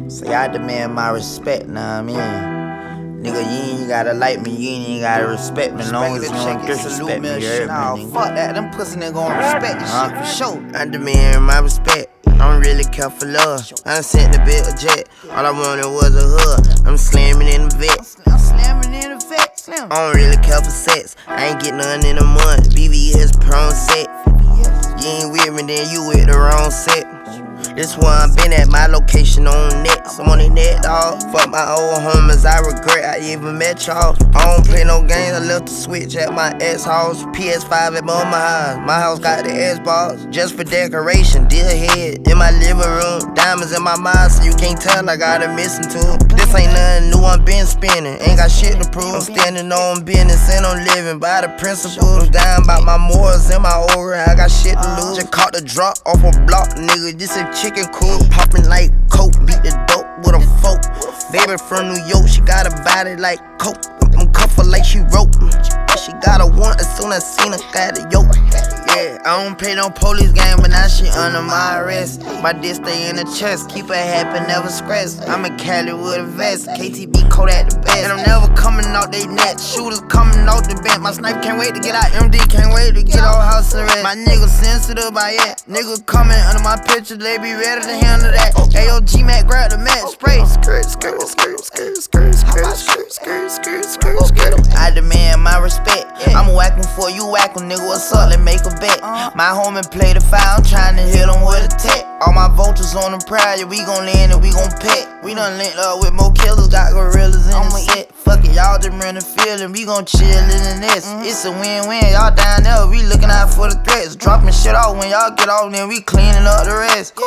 Say I demand my respect, nah I mean. Nigga, you ain't gotta like me, you ain't gotta respect me, long as you don't disrespect me, you heard me, nigga. Fuck that, them pussy niggas gon' respect this shit for sure. I demand my respect, I don't really care for love. I done sent the bit a jet, all I wanted was a hug. I'm slamming in the vet. I'm slamming in the vet, slam. I don't really care for sex, I ain't get none in a month. BBS prone set. You ain't with me, then you with the wrong set. This where I been at, my location on next. I'm on the net, dawg. Fuck my old homies, I regret I even met y'all. I don't play no games, I left the switch at my ex house. PS5 at my house. My house got the Xbox, just for decoration. Deal head in my living room. Diamonds in my mind, so you can't tell I got a missing too. This ain't nothing new, I'm been spinning. Ain't got shit to prove. I'm standing on business and I'm living by the principles. Down about my morals and my aura, I got shit to lose. Just caught the drop off a block, nigga. This a chicken coop, popping like coke, beat the dope with a fork. Baby from New York, she got a body like coke. I'm cuff her like she rope. She got a want as soon as I seen her got a yoke. Yeah, I don't play no police game, but now she under my arrest. My dick stay in the chest, keep her happy, never stress. I'm a Cali with a vest, KTB Kodak the best. And I'm never coming out they net, shooters coming out the bed. My sniper can't wait to get out, MD can't wait to get out house arrest. My nigga sensitive by it, nigga coming under my picture, they be ready to handle that. Ayo, G-Mac grab the mat, spray. Skirt, skirt, skirt, skirt, skirt, skirt, skirt, skirt, skirt, skirt, skirt. I demand my respect, I'm whacking for you whacking, nigga, what's up, let's make a bet. My homie play the foul, I'm trying to hit him with a tech. All my vultures on the pride, yeah, we gon' land and we gon' pet. We done linked up with more killers, got gorillas in the set. Fuck it, y'all just run the field and we gon' chill in the nest. It's a win-win, y'all down there, we looking out for the threats. Dropping shit off when y'all get off, then we cleaning up the rest.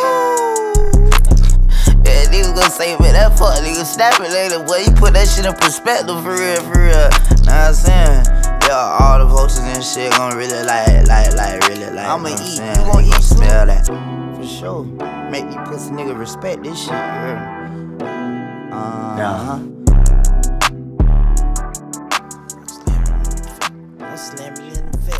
Yeah, niggas gon' say, man, that fuck nigga snap it later. Boy, you put that shit in perspective for real, for real. Know what I'm saying? Yeah, all the vultures and shit gon' really really like. I'ma eat, you gon' eat too? Smell that. For sure. Make these pussy niggas respect this shit, yeah. I'm slamming in the face.